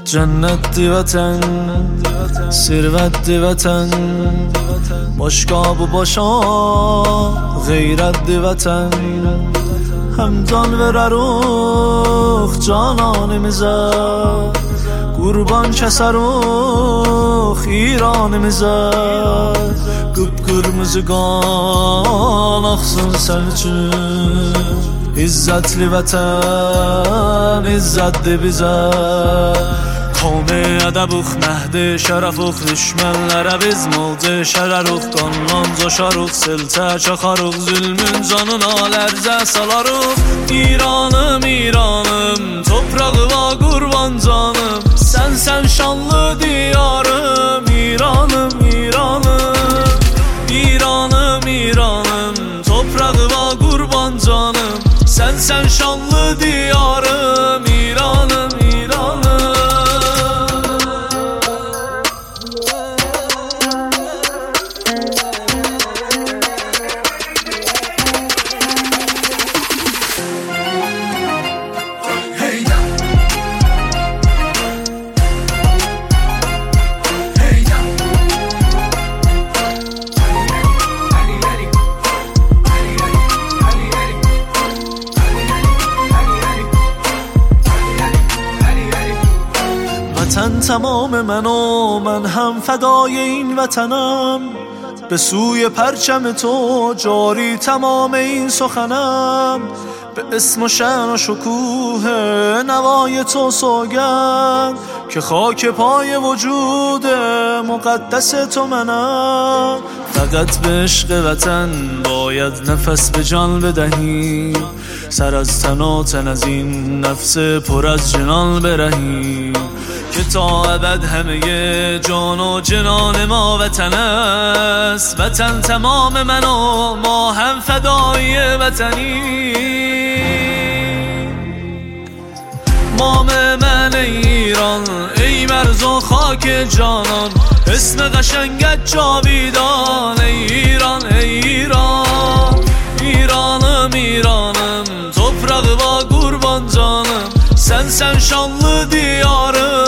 Cennetti vatan, servetti vatan, başka bu başa gayretti vatan. Hem can verer ruh cananimize, kurban keser ruh İranimize. Kıpkırmızı kan aksın sen için, İzzetli vatan izzetli bize. Kavmi edebuk mehdi şerefuk, düşmanlara biz mulci şereruk. Qandan coşaruk, siltə çaxaruk, zulmün canına lərzə salaruk. İranım, İranım, toprağıma qurban canım, sen şanlı diyarım. İranım, İranım, İranım, İranım, toprağıma qurban canım, sen şanlı diyarım. İranım, İranım. وطن تمام من و من هم فدای این وطنم، به سوی پرچم تو جاری تمام این سخنم. به اسم و شأن و شکوه نوای تو سوگند، که خاک پای وجود مقدس تو منم. فقط به عشق وطن باید نفس به جان بدهیم، سر از تن و تن از این نفس پر از جنان برهیم. که تا ابد همه جان و جنان ما وطن است، وطن تمام من و ما هم فدای وطنی. مام من ایران، ای مرز و خاک جانان، اسم قشنگت جاویدان. ای ایران، ای ایران، ایرانم، ایرانم، toprağı va kurban canım, sen şanlı diyarım.